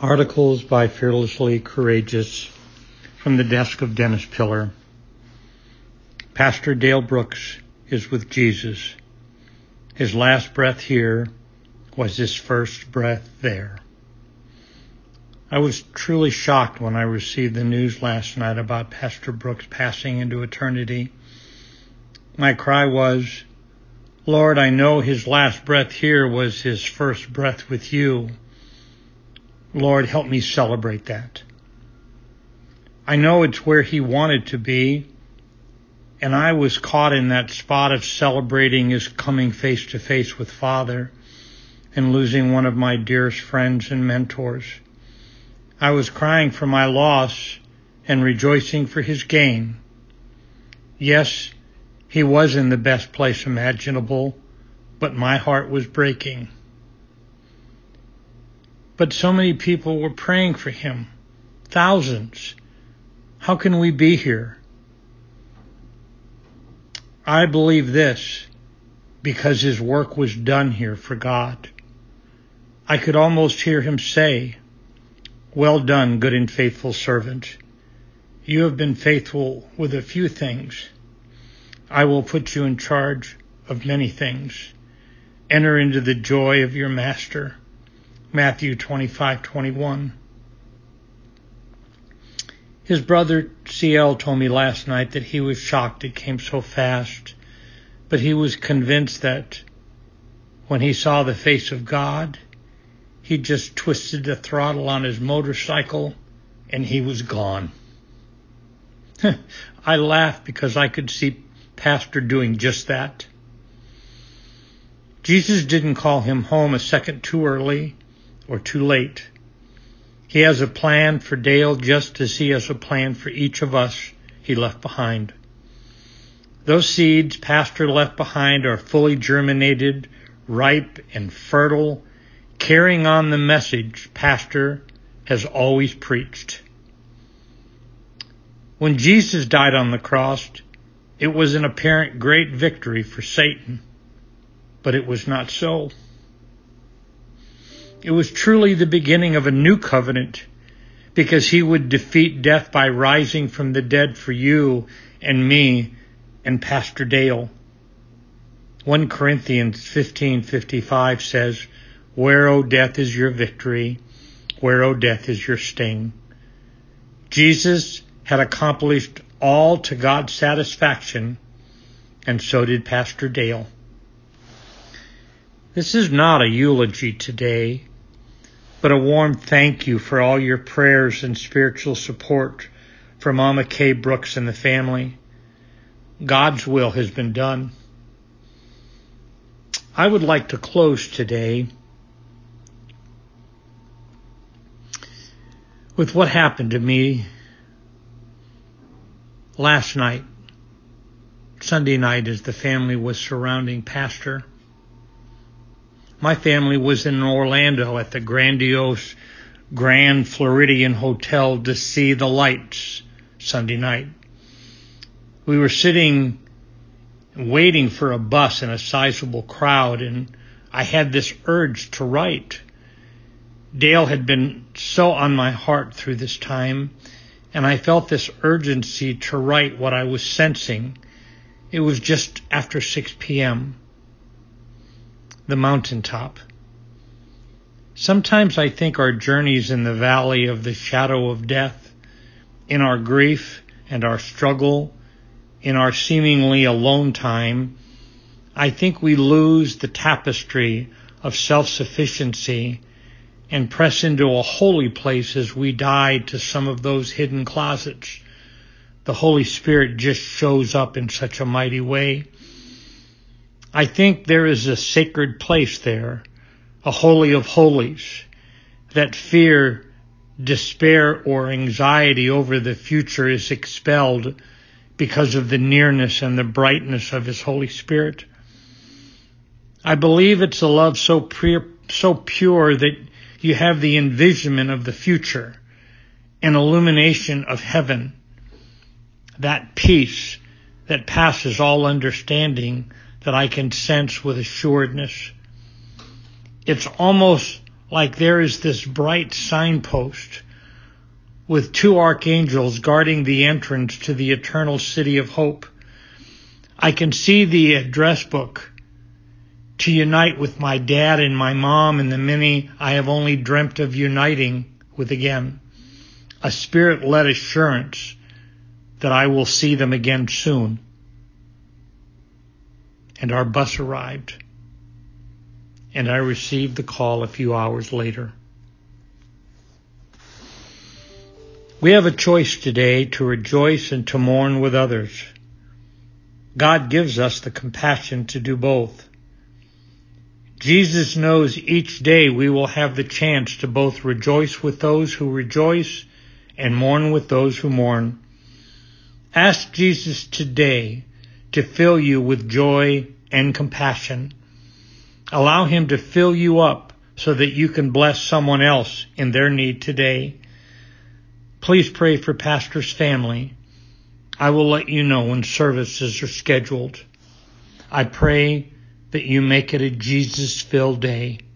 Articles by Fearlessly Courageous from the desk of Dennis Pillar. Pastor Dale Brooks is with Jesus. His last breath here was his first breath there. I was truly shocked when I received the news last night about Pastor Brooks passing into eternity. My cry was, Lord, I know his last breath here was his first breath with you. Lord, help me celebrate that. I know it's where he wanted to be, and I was caught in that spot of celebrating his coming face to face with Father and losing one of my dearest friends and mentors. I was crying for my loss and rejoicing for his gain. Yes, he was in the best place imaginable, but my heart was breaking. But so many people were praying for him. Thousands. How can we be here? I believe this because his work was done here for God. I could almost hear him say, Well done, good and faithful servant. You have been faithful with a few things. I will put you in charge of many things. Enter into the joy of your master. Matthew 25:21. His brother C.L. told me last night that he was shocked it came so fast, but he was convinced that when he saw the face of God, he just twisted the throttle on his motorcycle and he was gone. I laughed because I could see Pastor doing just that. Jesus didn't call him home a second too early or too late. He has a plan for Dale just as he has a plan for each of us he left behind. Those seeds Pastor left behind are fully germinated, ripe and fertile, carrying on the message Pastor has always preached. When Jesus died on the cross, it was an apparent great victory for Satan, but it was not so. It was truly the beginning of a new covenant because he would defeat death by rising from the dead for you and me and Pastor Dale. 1 Corinthians 15:55 says, Where, O death, is your victory? Where, O death, is your sting? Jesus had accomplished all to God's satisfaction, and so did Pastor Dale. This is not a eulogy today, but a warm thank you for all your prayers and spiritual support for Mama Kay Brooks and the family. God's will has been done. I would like to close today with what happened to me last night, Sunday night, as the family was surrounding Pastor. My family was in Orlando at the grandiose Grand Floridian Hotel to see the lights Sunday night. We were sitting waiting for a bus in a sizable crowd, and I had this urge to write. Dale had been so on my heart through this time, and I felt this urgency to write what I was sensing. It was just after 6 p.m. The mountaintop. Sometimes I think our journeys in the valley of the shadow of death, in our grief and our struggle, in our seemingly alone time, I think we lose the tapestry of self-sufficiency and press into a holy place as we die to some of those hidden closets. The Holy Spirit just shows up in such a mighty way. I think there is a sacred place there, a holy of holies, that fear, despair, or anxiety over the future is expelled because of the nearness and the brightness of His Holy Spirit. I believe it's a love so pure that you have the envisionment of the future, an illumination of heaven, that peace that passes all understanding that I can sense with assuredness. It's almost like there is this bright signpost with 2 archangels guarding the entrance to the eternal city of hope. I can see the address book to unite with my dad and my mom and the many I have only dreamt of uniting with again. A spirit-led assurance that I will see them again soon. And our bus arrived, and I received the call a few hours later. We have a choice today to rejoice and to mourn with others. God gives us the compassion to do both. Jesus knows each day we will have the chance to both rejoice with those who rejoice and mourn with those who mourn. Ask Jesus today to fill you with joy and compassion. Allow him to fill you up so that you can bless someone else in their need today. Please pray for Pastor's family. I will let you know when services are scheduled. I pray that you make it a Jesus-filled day.